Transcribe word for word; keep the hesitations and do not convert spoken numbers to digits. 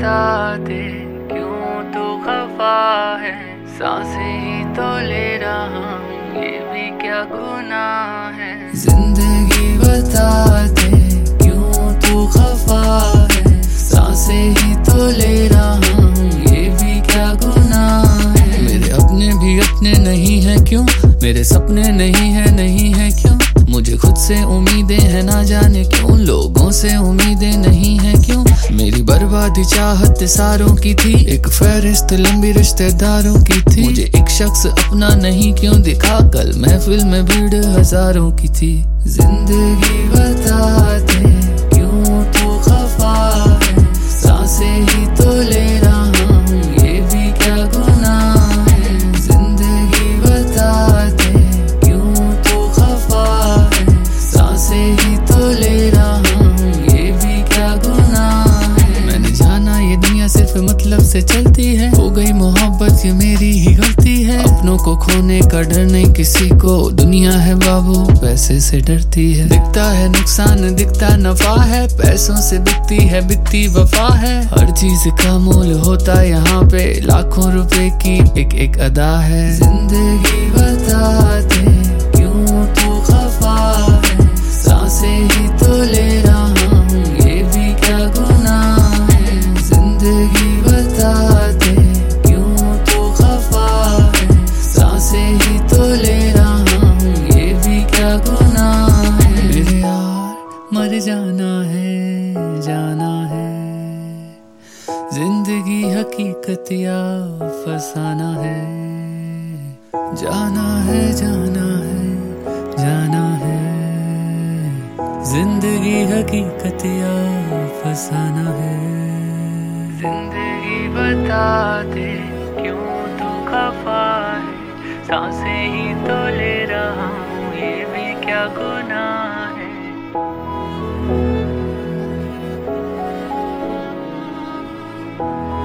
बता दे क्यों तू खफा है, सांसें ही तो ले रहा हूँ ये भी क्या गुनाह है। जिंदगी बता दे क्यों तू खफा है, सांसें ही तो ले रहा हूँ ये भी क्या गुनाह है। मेरे अपने भी अपने नहीं है क्यों, मेरे सपने नहीं है नहीं है क्यों, मुझे खुद से उम्मीदें हैं ना जाने क्यों, लोगों से उम्मीदें नहीं है क्यों। मेरी बर्बादी चाहत सारों की थी, एक फहरिस्त लंबी रिश्तेदारों की थी, मुझे एक शख्स अपना नहीं क्यों दिखा, कल महफिल में भीड़ हजारों की थी। जिंदगी बता दे क्यों तू खफा है, सांसें ही तो ले रहा हूँ ये भी क्या गुनाह है। जिंदगी बता दे क्यों तू खफा है, सांसें ही तो ले रहा हूँ ये भी क्या गुनाह है। मैंने जाना ये दुनिया सिर्फ मतलब से चलती है, हो गई मोहब्बत ये मेरी ही गलती है, अपनों को खोने का डर नहीं किसी को, दुनिया है बाबू पैसे से डरती है। दिखता है नुकसान दिखता नफा है, पैसों से बिकती है बिकती वफा है, हर चीज का मोल होता यहाँ पे, लाखों रुपए की एक एक अदा है। जिंदगी बता दे क्यों तू खफा है, सांसें ही तो ले रहा हूँ ये भी क्या गुनाह है। जिंदगी बता दे क्यों तू खफा है, सांसें ही तो ले रहा हूँ ये भी क्या गुनाह है। मेरे यार मर जाना है जाना है, जिंदगी हकीकत या फसाना है, जाना है जाना है जाना है, जिंदगी हकीकत या फसाना है। जिंदगी बता दे क्यों तू खफा है, सांसें ही तो ले रहा हूँ ये भी क्या गुनाह है। Oh